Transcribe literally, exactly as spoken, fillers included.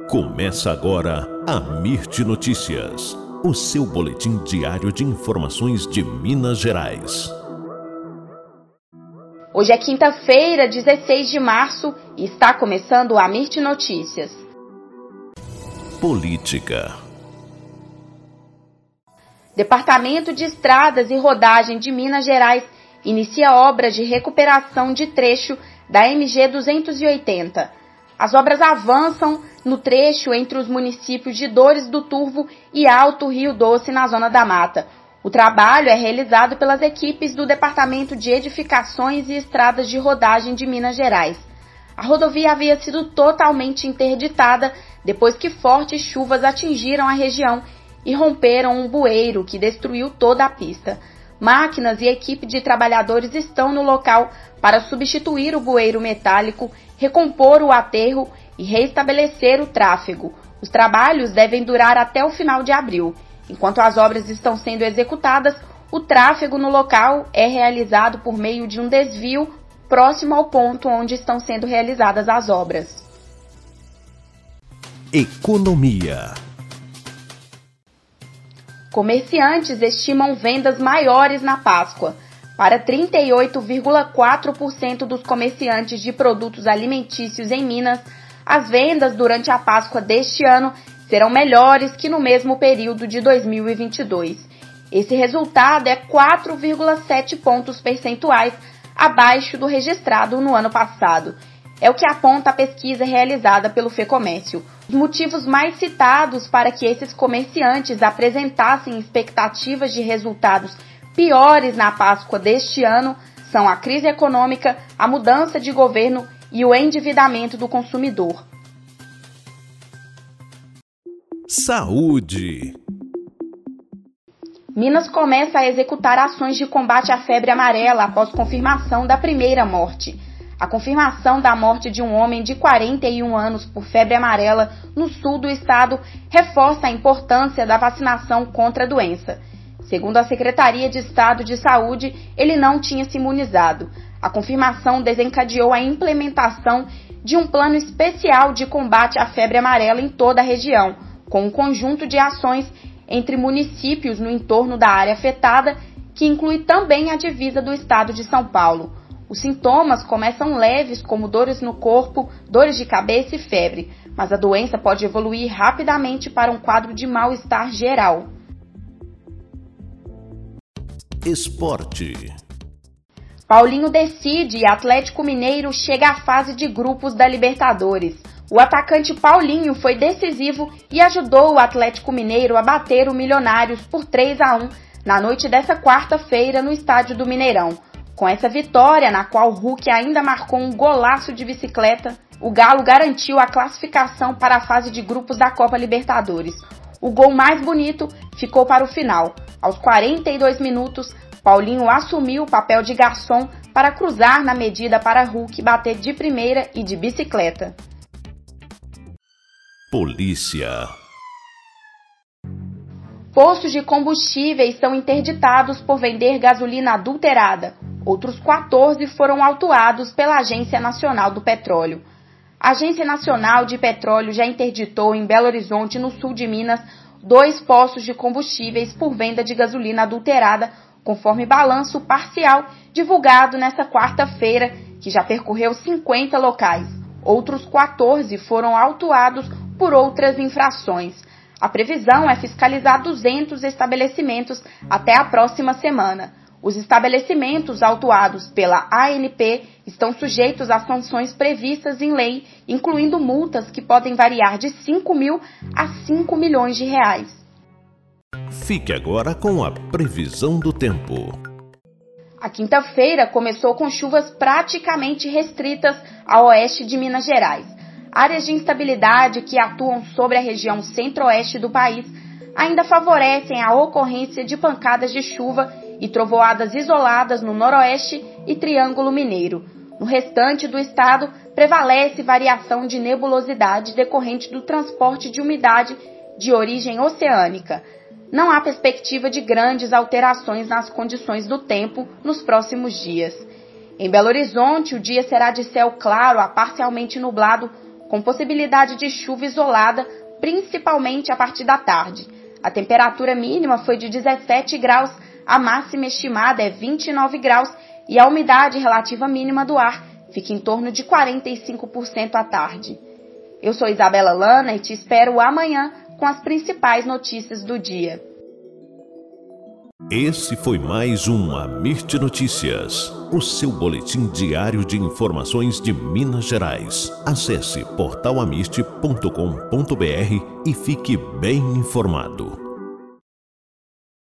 Começa agora a Mirte Notícias, o seu boletim diário de informações de Minas Gerais. Hoje é quinta-feira, dezesseis de março, e está começando a Mirte Notícias. Política. Departamento de Estradas e Rodagem de Minas Gerais inicia obras de recuperação de trecho da M G duzentos e oitenta. As obras avançam no trecho entre os municípios de Dores do Turvo e Alto Rio Doce, na Zona da Mata. O trabalho é realizado pelas equipes do Departamento de Edificações e Estradas de Rodagem de Minas Gerais. A rodovia havia sido totalmente interditada depois que fortes chuvas atingiram a região e romperam um bueiro que destruiu toda a pista. Máquinas e equipe de trabalhadores estão no local para substituir o bueiro metálico, recompor o aterro e reestabelecer o tráfego. Os trabalhos devem durar até o final de abril. Enquanto as obras estão sendo executadas, o tráfego no local é realizado por meio de um desvio próximo ao ponto onde estão sendo realizadas as obras. Economia. Comerciantes estimam vendas maiores na Páscoa. Para trinta e oito vírgula quatro por cento dos comerciantes de produtos alimentícios em Minas, as vendas durante a Páscoa deste ano serão melhores que no mesmo período de dois mil e vinte e dois. Esse resultado é quatro vírgula sete pontos percentuais abaixo do registrado no ano passado. É o que aponta a pesquisa realizada pelo FEComércio. Os motivos mais citados para que esses comerciantes apresentassem expectativas de resultados piores na Páscoa deste ano são a crise econômica, a mudança de governo e o endividamento do consumidor. Saúde. Minas começa a executar ações de combate à febre amarela após confirmação da primeira morte. A confirmação da morte de um homem de quarenta e um anos por febre amarela no sul do estado reforça a importância da vacinação contra a doença. Segundo a Secretaria de Estado de Saúde, ele não tinha se imunizado. A confirmação desencadeou a implementação de um plano especial de combate à febre amarela em toda a região, com um conjunto de ações entre municípios no entorno da área afetada, que inclui também a divisa do estado de São Paulo. Os sintomas começam leves, como dores no corpo, dores de cabeça e febre, mas a doença pode evoluir rapidamente para um quadro de mal-estar geral. Esporte. Paulinho decide e Atlético Mineiro chega à fase de grupos da Libertadores. O atacante Paulinho foi decisivo e ajudou o Atlético Mineiro a bater o Milionários por três a um na noite dessa quarta-feira no estádio do Mineirão. Com essa vitória, na qual o Hulk ainda marcou um golaço de bicicleta, o Galo garantiu a classificação para a fase de grupos da Copa Libertadores. O gol mais bonito ficou para o final. Aos quarenta e dois minutos, Paulinho assumiu o papel de garçom para cruzar na medida para Hulk bater de primeira e de bicicleta. Polícia. Postos de combustíveis são interditados por vender gasolina adulterada. Outros quatorze foram autuados pela Agência Nacional do Petróleo. A Agência Nacional de Petróleo já interditou em Belo Horizonte, no sul de Minas, dois postos de combustíveis por venda de gasolina adulterada, conforme balanço parcial divulgado nesta quarta-feira, que já percorreu cinquenta locais. Outros quatorze foram autuados por outras infrações. A previsão é fiscalizar duzentos estabelecimentos até a próxima semana. Os estabelecimentos autuados pela A N P estão sujeitos às sanções previstas em lei, incluindo multas que podem variar de cinco mil a cinco milhões de reais. Fique agora com a previsão do tempo. A quinta-feira começou com chuvas praticamente restritas ao oeste de Minas Gerais. Áreas de instabilidade que atuam sobre a região centro-oeste do país ainda favorecem a ocorrência de pancadas de chuva e trovoadas isoladas no noroeste e Triângulo Mineiro. No restante do estado, prevalece variação de nebulosidade decorrente do transporte de umidade de origem oceânica. Não há perspectiva de grandes alterações nas condições do tempo nos próximos dias. Em Belo Horizonte, o dia será de céu claro a parcialmente nublado, com possibilidade de chuva isolada, principalmente a partir da tarde. A temperatura mínima foi de dezessete graus, a máxima estimada é vinte e nove graus e a umidade relativa mínima do ar fica em torno de quarenta e cinco por cento à tarde. Eu sou Isabela Lana e te espero amanhã com as principais notícias do dia. Esse foi mais um Amirte Notícias, o seu boletim diário de informações de Minas Gerais. Acesse portal amirte ponto com ponto br e fique bem informado.